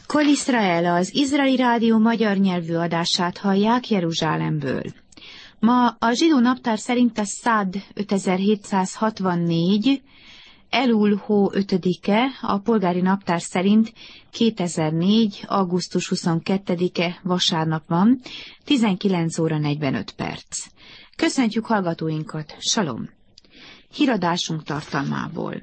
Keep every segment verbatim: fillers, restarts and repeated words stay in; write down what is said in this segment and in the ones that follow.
Kol Israel, az Izraeli Rádió magyar nyelvű adását hallják Jeruzsálemből. Ma a zsidó naptár szerint a Szad ötezer-hétszázhatvannégy, Elul hó ötödike, a polgári naptár szerint kétezer-négy. augusztus huszonkettedike vasárnap van, tizenkilenc óra negyvenöt perc. Köszöntjük hallgatóinkat, salom! Híradásunk tartalmából.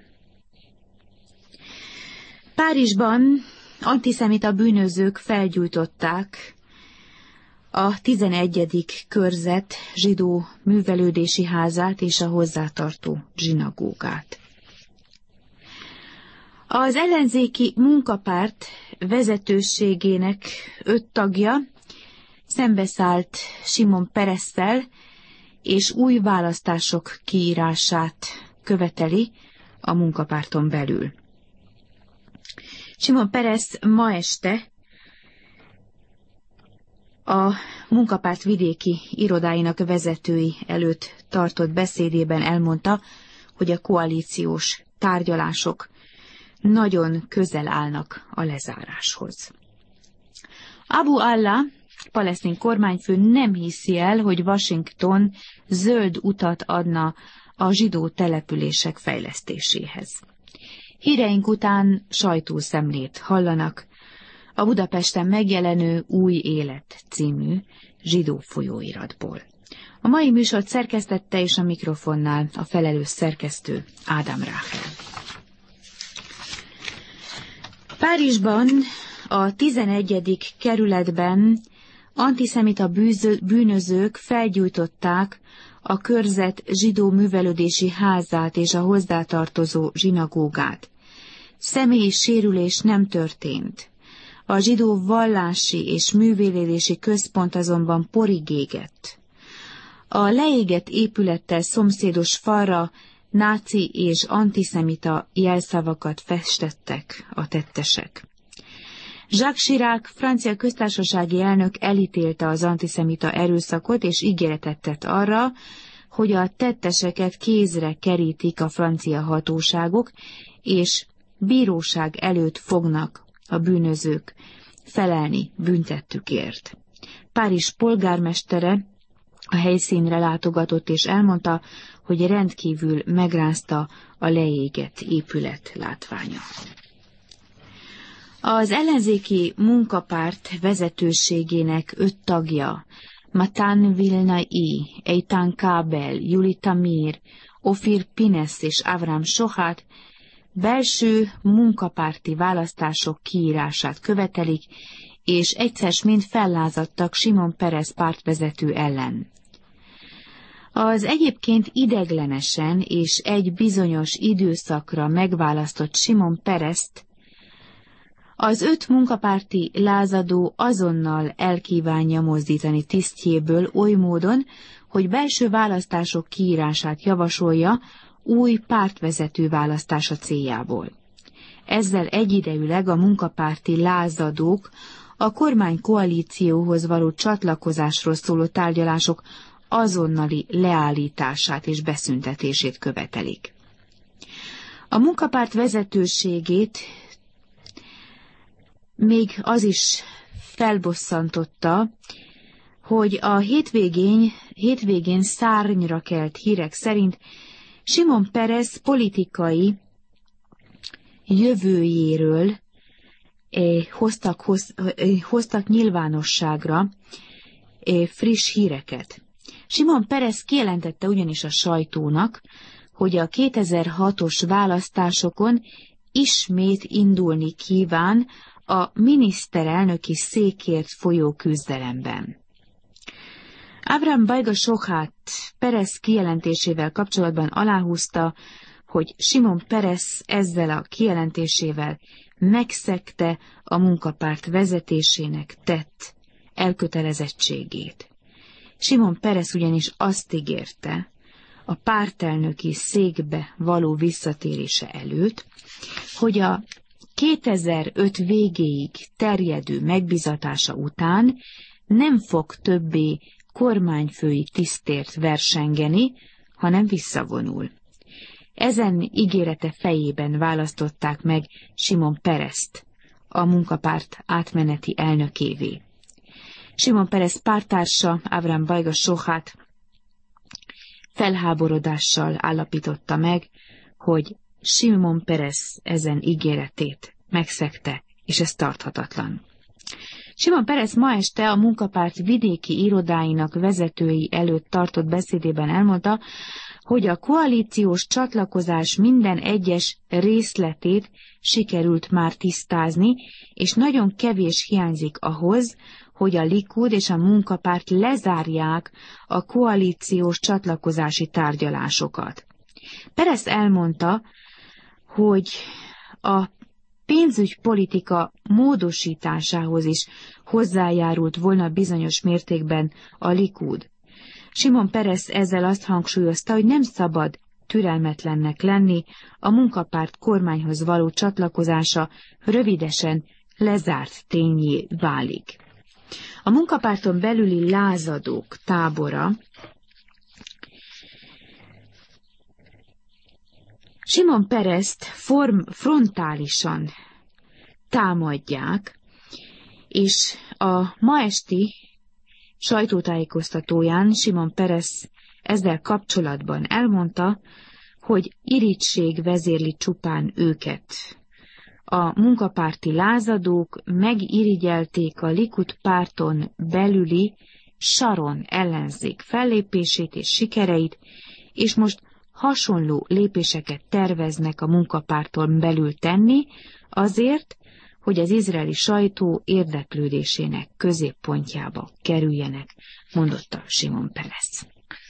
Párizsban antiszemita bűnözők felgyújtották a tizenegyedik körzet zsidó művelődési házát és a hozzátartó zsinagógát. Az ellenzéki munkapárt vezetőségének öt tagja szembeszállt Simon Peresszel, és új választások kiírását követeli a munkapárton belül. Simon Peres ma este a munkapárt vidéki irodáinak vezetői előtt tartott beszédében elmondta, hogy a koalíciós tárgyalások nagyon közel állnak a lezáráshoz. Abu Allah, palesztin kormányfő nem hiszi el, hogy Washington zöld utat adna a zsidó települések fejlesztéséhez. Híreink után sajtószemlét hallanak a Budapesten megjelenő Új Élet című zsidó folyóiratból. A mai műsort szerkesztette és a mikrofonnál a felelős szerkesztő Ádám Ráhel. Párizsban a tizenegyedik kerületben antiszemita bűnözők felgyújtották a körzet zsidó művelődési házát és a hozzátartozó zsinagógát. Személyi sérülés nem történt. A zsidó vallási és művelődési központ azonban porig égett. A leégett épülettel szomszédos falra náci és antiszemita jelszavakat festettek a tettesek. Jacques Chirac, francia köztársasági elnök elítélte az antiszemita erőszakot, és ígéretet tett arra, hogy a tetteseket kézre kerítik a francia hatóságok, és bíróság előtt fognak a bűnözők felelni büntettükért. Párizs polgármestere a helyszínre látogatott, és elmondta, hogy rendkívül megrázta a leégett épület látványa. Az ellenzéki munkapárt vezetőségének öt tagja, Matan Vilnai, Eitan Kábel, Juli Tamir, Ofir Pines és Avram Sohat belső munkapárti választások kiírását követelik, és egyszer mind fellázadtak Simon Peres pártvezető ellen. Az egyébként ideiglenesen és egy bizonyos időszakra megválasztott Simon Perest az öt munkapárti lázadó azonnal elkívánja mozdítani tisztjéből oly módon, hogy belső választások kiírását javasolja új pártvezető választása céljából. Ezzel egyidejűleg a munkapárti lázadók a kormánykoalícióhoz való csatlakozásról szóló tárgyalások azonnali leállítását és beszüntetését követelik. A munkapárt vezetőségét még az is felbosszantotta, hogy a hétvégén, hétvégén szárnyra kelt hírek szerint Simon Peres politikai jövőjéről eh, hoztak, hoz, eh, hoztak nyilvánosságra eh, friss híreket. Simon Peres kijelentette ugyanis a sajtónak, hogy a kétezer-hatos választásokon ismét indulni kíván a miniszterelnöki székért folyó küzdelemben. Avram Bajga Sohat Peres kijelentésével kapcsolatban aláhúzta, hogy Simon Peres ezzel a kijelentésével megszegte a munkapárt vezetésének tett elkötelezettségét. Simon Peres ugyanis azt ígérte, a pártelnöki székbe való visszatérése előtt, hogy a kétezer-öt végéig terjedő megbizatása után nem fog többé kormányfői tisztért versengeni, hanem visszavonul. Ezen ígérete fejében választották meg Simon Perest a munkapárt átmeneti elnökévé. Simon Peres párttársa, Avram Bajga Sohát felháborodással állapította meg, hogy Simon Peres ezen ígéretét megszegte, és ez tarthatatlan. Simon Peres ma este a munkapárt vidéki irodáinak vezetői előtt tartott beszédében elmondta, hogy a koalíciós csatlakozás minden egyes részletét sikerült már tisztázni, és nagyon kevés hiányzik ahhoz, hogy a Likud és a munkapárt lezárják a koalíciós csatlakozási tárgyalásokat. Peres elmondta, hogy a pénzügypolitika módosításához is hozzájárult volna bizonyos mértékben a Likud. Simon Peres ezzel azt hangsúlyozta, hogy nem szabad türelmetlennek lenni, a munkapárt kormányhoz való csatlakozása rövidesen lezárt ténnyé válik. A munkapárton belüli lázadók tábora Simon Perest form, frontálisan támadják, és a ma esti sajtótájékoztatóján Simon Peres ezzel kapcsolatban elmondta, hogy irigység vezérli csupán őket. A munkapárti lázadók megirigyelték a Likud párton belüli Sharon ellenzék fellépését és sikereit, és most hasonló lépéseket terveznek a munkapárton belül tenni, azért, hogy az izraeli sajtó érdeklődésének középpontjába kerüljenek, mondotta Simon Peres.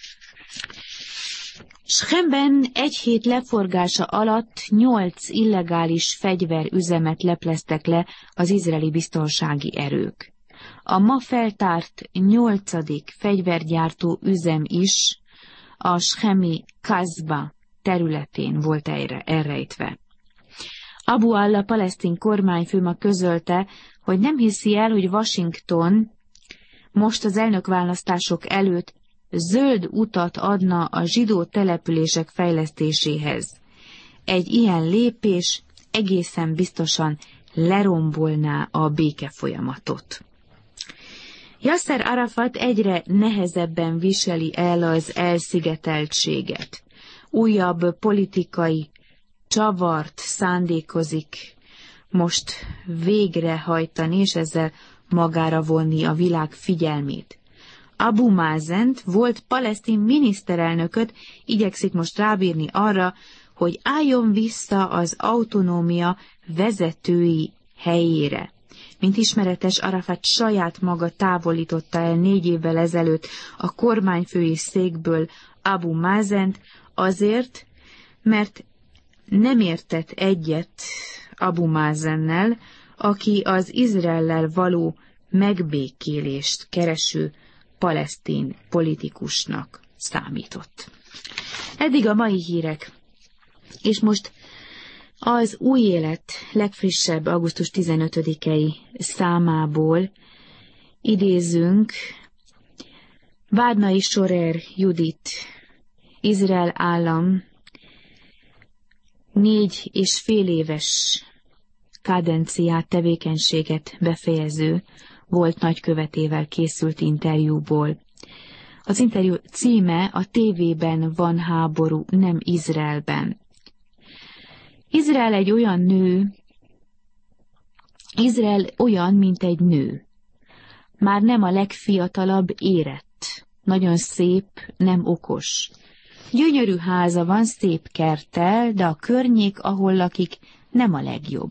Shechemben egy hét leforgása alatt nyolc illegális fegyverüzemet lepleztek le az izraeli biztonsági erők. A ma feltárt nyolcadik fegyvergyártó üzem is a shechemi Kazba területén volt erre elrejtve. Abu Alla palesztin kormányfő ma közölte, hogy nem hiszi el, hogy Washington most az elnökválasztások előtt zöld utat adna a zsidó települések fejlesztéséhez. Egy ilyen lépés egészen biztosan lerombolná a békefolyamatot. Yasser Arafat egyre nehezebben viseli el az elszigeteltséget. Újabb politikai csavart szándékozik most végrehajtani, és ezzel magára vonni a világ figyelmét. Abu Mazent, volt palesztin miniszterelnököt, igyekszik most rábírni arra, hogy álljon vissza az autonómia vezetői helyére. Mint ismeretes, Arafat saját maga távolította el négy évvel ezelőtt a kormányfői székből Abu Mazent azért, mert nem értett egyet Abu Mazennel, aki az Izraellel való megbékélést kereső palesztin politikusnak számított. Eddig a mai hírek, és most az Új Élet legfrissebb augusztus tizenötödikei számából idézünk Vádnai Sorer Judit, Izrael állam négy és fél éves kadenciát, tevékenységet befejező volt nagykövetével készült interjúból. Az interjú címe a Tévében van háború, nem Izraelben. Izrael egy olyan nő, Izrael olyan, mint egy nő. Már nem a legfiatalabb érett, nagyon szép, nem okos. Gyönyörű háza van, szép kerttel, de a környék, ahol lakik, nem a legjobb.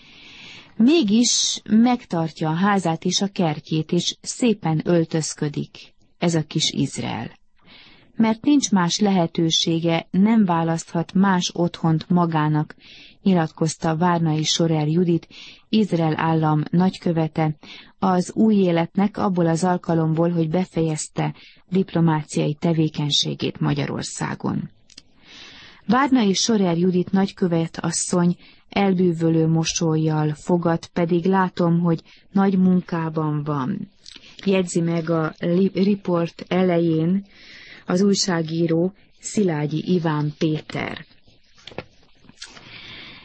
Mégis megtartja a házát és a kertjét, és szépen öltözködik, ez a kis Izrael. Mert nincs más lehetősége, nem választhat más otthont magának, nyilatkozta Várnai Sorer Judit, Izrael állam nagykövete, az Új Életnek abból az alkalomból, hogy befejezte diplomáciai tevékenységét Magyarországon. Várnai Sorer Judit nagykövet asszony elbűvölő mosollyal fogad, pedig látom, hogy nagy munkában van. Jegyzi meg a riport elején az újságíró Szilágyi Iván Péter.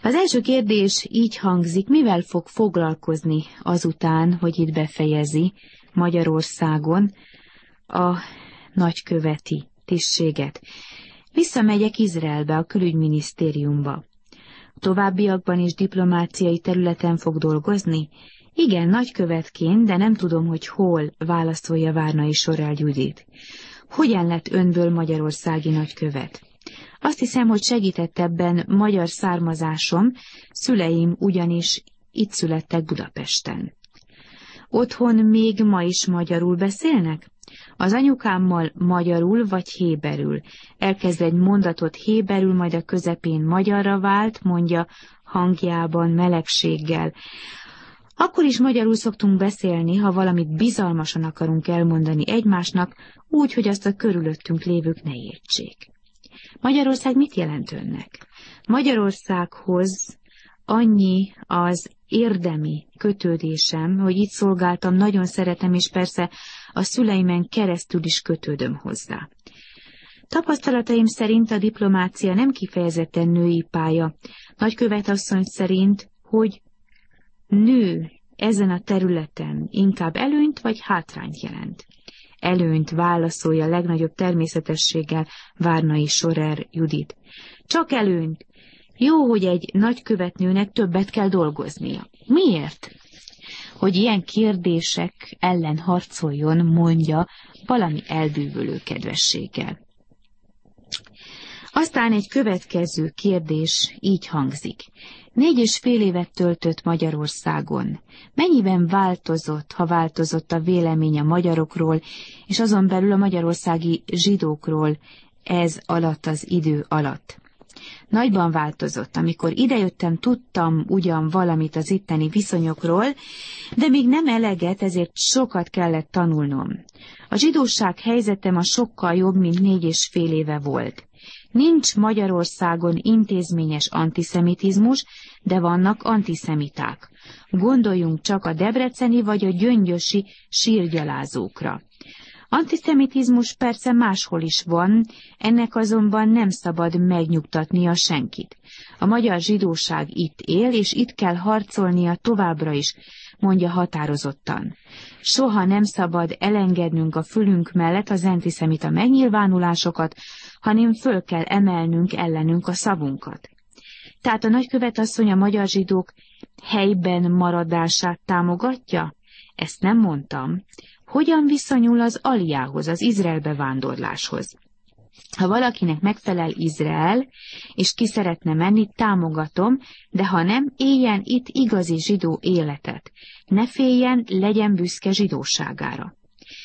Az első kérdés így hangzik, mivel fog foglalkozni azután, hogy itt befejezi Magyarországon a nagyköveti tisztséget. Visszamegyek Izraelbe, a külügyminisztériumba. Továbbiakban is diplomáciai területen fog dolgozni? Igen, nagykövetként, de nem tudom, hogy hol, válaszolja Várnai Sorel Judit. Hogyan lett önből magyarországi nagykövet? Azt hiszem, hogy segített ebben magyar származásom, szüleim ugyanis itt születtek Budapesten. Otthon még ma is magyarul beszélnek? Az anyukámmal magyarul vagy héberül. Elkezd egy mondatot héberül, majd a közepén magyarra vált, mondja hangjában melegséggel. Akkor is magyarul szoktunk beszélni, ha valamit bizalmasan akarunk elmondani egymásnak, úgy, hogy azt a körülöttünk lévők ne értsék. Magyarország mit jelent önnek? Magyarországhoz annyi az érdemi kötődésem, hogy itt szolgáltam, nagyon szeretem, és persze a szüleimen keresztül is kötődöm hozzá. Tapasztalataim szerint a diplomácia nem kifejezetten női pálya. Nagykövetasszony szerint, hogy nő ezen a területen inkább előnyt vagy hátrányt jelent. Előnyt válaszolja legnagyobb természetességgel Várnai Sorer Judit. Csak előnyt. Jó, hogy egy nagykövetnőnek többet kell dolgoznia. Miért? Hogy ilyen kérdések ellen harcoljon, mondja valami elbűvölő kedvességgel. Aztán egy következő kérdés így hangzik. Négy és fél évet töltött Magyarországon. Mennyiben változott, ha változott a vélemény a magyarokról, és azon belül a magyarországi zsidókról ez alatt az idő alatt? Nagyban változott. Amikor idejöttem, tudtam ugyan valamit az itteni viszonyokról, de még nem eleget, ezért sokat kellett tanulnom. A zsidóság helyzete ma sokkal jobb, mint négy és fél éve volt. Nincs Magyarországon intézményes antiszemitizmus, de vannak antiszemiták. Gondoljunk csak a debreceni vagy a gyöngyösi sírgyalázókra. Antiszemitizmus persze máshol is van, ennek azonban nem szabad megnyugtatnia senkit. A magyar zsidóság itt él, és itt kell harcolnia továbbra is, mondja határozottan. Soha nem szabad elengednünk a fülünk mellett az antiszemita megnyilvánulásokat, hanem föl kell emelnünk ellenünk a szavunkat. Tehát a nagykövetasszony a magyar zsidók helyben maradását támogatja? Ezt nem mondtam. Hogyan viszonyul az aliához, az Izraelbe vándorláshoz? Ha valakinek megfelel Izrael, és ki szeretne menni, támogatom, de ha nem, éljen itt igazi zsidó életet. Ne féljen, legyen büszke zsidóságára.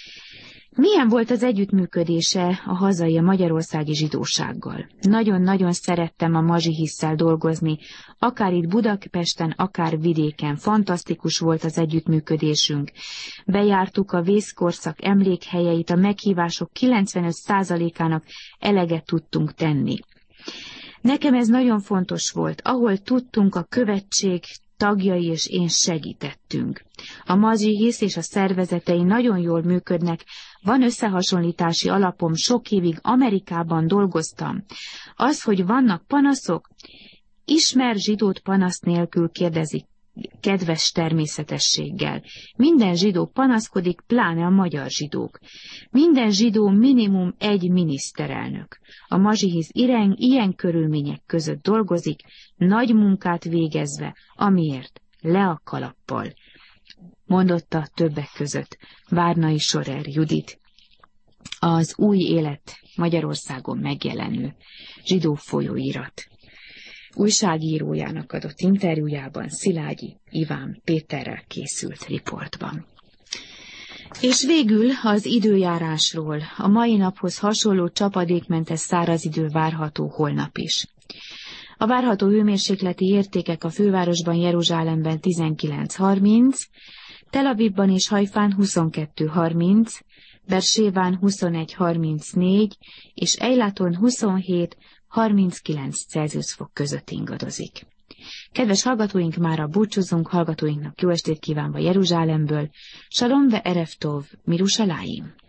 Milyen volt az együttműködése a hazai, a magyarországi zsidósággal? Nagyon-nagyon szerettem a Mazsihisszel dolgozni, akár itt Budapesten, akár vidéken. Fantasztikus volt az együttműködésünk. Bejártuk a vészkorszak emlékhelyeit, a meghívások kilencvenöt százalékának eleget tudtunk tenni. Nekem ez nagyon fontos volt, ahol tudtunk, a követség tagjai és én segítettünk. A Mazsihisz és a szervezetei nagyon jól működnek, van összehasonlítási alapom, sok évig Amerikában dolgoztam. Az, hogy vannak panaszok, ismer zsidót panasz nélkül, kérdezik kedves természetességgel. Minden zsidó panaszkodik, pláne a magyar zsidók. Minden zsidó minimum egy miniszterelnök. A Mazsihisz ilyen, ilyen körülmények között dolgozik, nagy munkát végezve, amiért le a kalappal, mondotta többek között Várnai Sorer Judit, az Új Élet Magyarországon megjelenő zsidó folyóirat újságírójának adott interjújában, Szilágyi Iván Péterrel készült riportban. És végül az időjárásról. A mai naphoz hasonló csapadékmentes száraz idő várható holnap is. A várható hőmérsékleti értékek a fővárosban, Jeruzsálemben tizenkilenc harminc, Tel Avivban és Hajfán huszonkettő harminc, Berséván huszonegy harmincnégy, és Eilaton huszonhét harminckilenc Celsius fok között ingadozik. Kedves hallgatóink, mára búcsúzunk, hallgatóinknak jó estét kívánva Jeruzsálemből. Shalom ve erev tov, Mirushalayim.